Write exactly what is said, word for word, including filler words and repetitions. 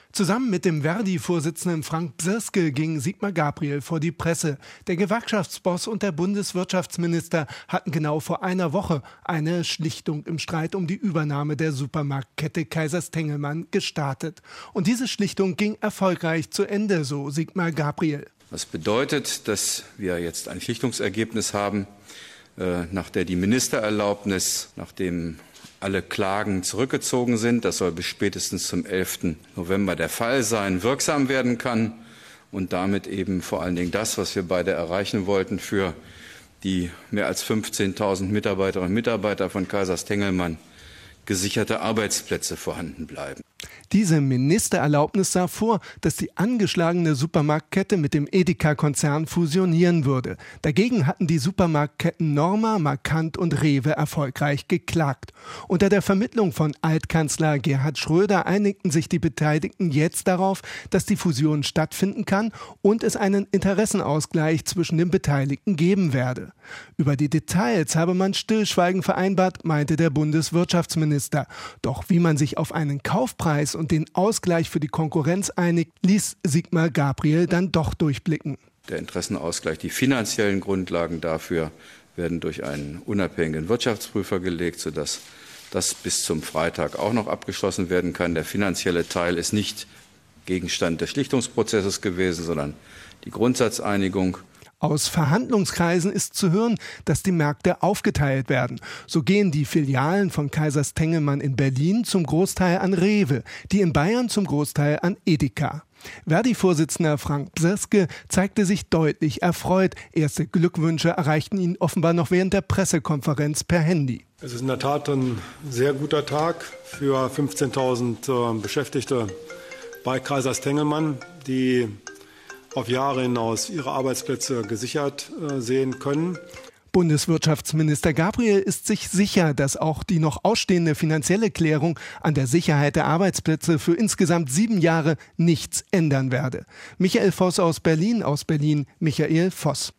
Zusammen mit dem Verdi-Vorsitzenden Frank Bsirske ging Sigmar Gabriel vor die Presse. Der Gewerkschaftsboss und der Bundeswirtschaftsminister hatten genau vor einer Woche eine Schlichtung im Streit um die Übernahme der Supermarktkette Kaisers Tengelmann gestartet. Und diese Schlichtung ging erfolgreich zu Ende, so Sigmar Gabriel. Das bedeutet, dass wir jetzt ein Schlichtungsergebnis haben, äh, nach der die Ministererlaubnis, nachdem alle Klagen zurückgezogen sind, das soll bis spätestens zum elften November der Fall sein, wirksam werden kann und damit eben vor allen Dingen das, was wir beide erreichen wollten, für die mehr als fünfzehntausend Mitarbeiterinnen und Mitarbeiter von Kaisers Tengelmann gesicherte Arbeitsplätze vorhanden bleiben. Diese Ministererlaubnis sah vor, dass die angeschlagene Supermarktkette mit dem Edeka-Konzern fusionieren würde. Dagegen hatten die Supermarktketten Norma, Markant und Rewe erfolgreich geklagt. Unter der Vermittlung von Altkanzler Gerhard Schröder einigten sich die Beteiligten jetzt darauf, dass die Fusion stattfinden kann und es einen Interessenausgleich zwischen den Beteiligten geben werde. Über die Details habe man Stillschweigen vereinbart, meinte der Bundeswirtschaftsminister. Doch wie man sich auf einen Kaufpreis und den Ausgleich für die Konkurrenz einigt, ließ Sigmar Gabriel dann doch durchblicken. Der Interessenausgleich, die finanziellen Grundlagen dafür werden durch einen unabhängigen Wirtschaftsprüfer gelegt, sodass das bis zum Freitag auch noch abgeschlossen werden kann. Der finanzielle Teil ist nicht Gegenstand des Schlichtungsprozesses gewesen, sondern die Grundsatzeinigung. Aus Verhandlungskreisen ist zu hören, dass die Märkte aufgeteilt werden. So gehen die Filialen von Kaisers Tengelmann in Berlin zum Großteil an Rewe, die in Bayern zum Großteil an Edeka. Verdi-Vorsitzender Frank Bsirske zeigte sich deutlich erfreut. Erste Glückwünsche erreichten ihn offenbar noch während der Pressekonferenz per Handy. Es ist in der Tat ein sehr guter Tag für fünfzehntausend äh, Beschäftigte bei Kaisers Tengelmann, die auf Jahre hinaus ihre Arbeitsplätze gesichert äh, sehen können. Bundeswirtschaftsminister Gabriel ist sich sicher, dass auch die noch ausstehende finanzielle Klärung an der Sicherheit der Arbeitsplätze für insgesamt sieben Jahre nichts ändern werde. Michael Voss aus Berlin, aus Berlin, Michael Voss.